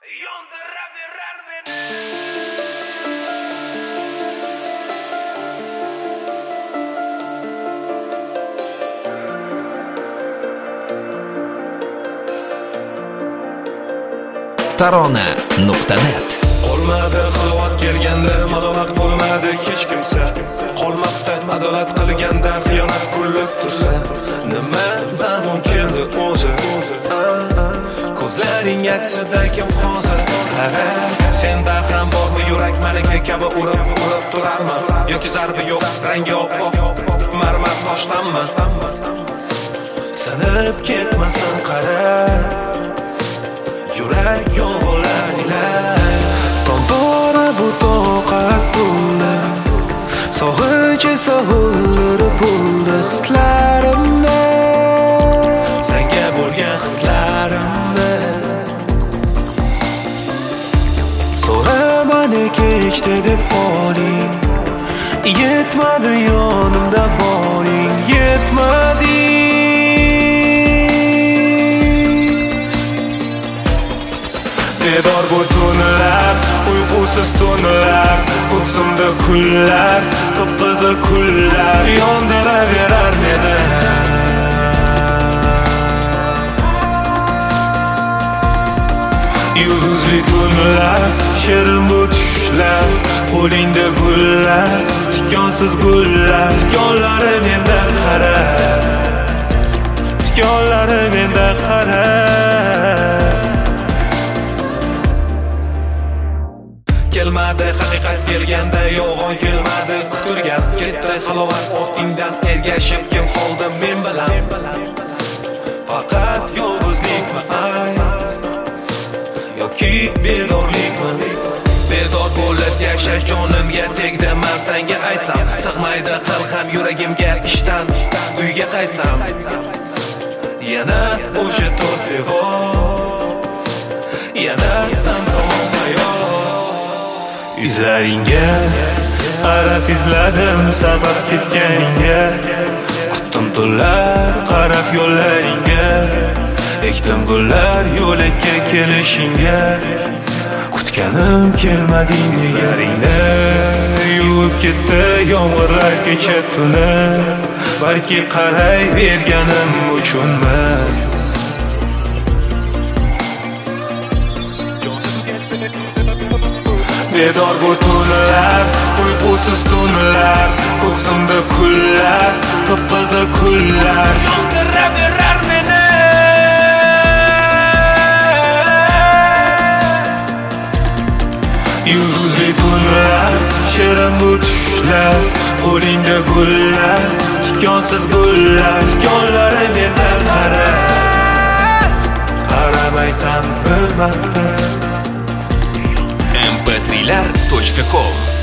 Yondiraverar meni. Tarona.net. Qolmadi xilvat kelganda malovat bo'lmadi hech kimsa. Qolmaqda adolat qilganda xiyonat kulib tursa. Nima zamon keldi o'zi. Ko'zlaring aksida kim hozir? Senda ham bormi yurak malika kabi urib turarmi? Yoki zarbi yo'q, rangi oppoq, marmar toshdanmi? Sinib ketmasin qara. Yurak yo'g'larlar Tombora bu toqat bo'ldi. Sog'inch esa o'ldirib bo'ldi hislarimni. Senga bo'lgan hislarimni. So'ramani kechdi deb qoling. Yetmadi yonimda boring, yetmadi. Bedor bu tunlar, uyqusiz tunlar, ko'ksimda kullar, qip-qizil kullar yondiraverar meni. Yulduzli tunlar, shirin bu tushlar, qo'lingda gullar, tikonsiz gullar, tikonlari menda qara, tikonlari menda qara. Kelmadi haqiqat kelganda yolg'on kelmadi kutilgan. Ketdi halovat otingdan ergashib kim qoldi men bilan. Faqat yolg'izlikmi yoki bedorlikmi? Bedor bo'lib yashash jonimga tegdi, men senga aytsam. Sig'maydi qalqam yuragimga ishdan uyga qaytsam. Yana o'sha to'rt devor, yana san tomon hayot. Izlaringga qarab izladim sabab ketganingga. Qutdim tunlar qarab yo'llaringga. Ekdim gullar yo'lakka kelishingga. Kutganim kelmading negaringda. Yuvib ketdi yomg'irlar kecha tuni. Balki qaray berganim uchunmi? Bedor bu tunlar, uyqusiz tunlar, ko'ksimda kullar, qip-qizil kullar yondiraverar meni. Yulduzli tunlar, shirin bu tushlar, qo'lingda gullar, tikonsiz gullar, tikonlari mendan qara. Qaramaysan bilmabdi. mp3lar.com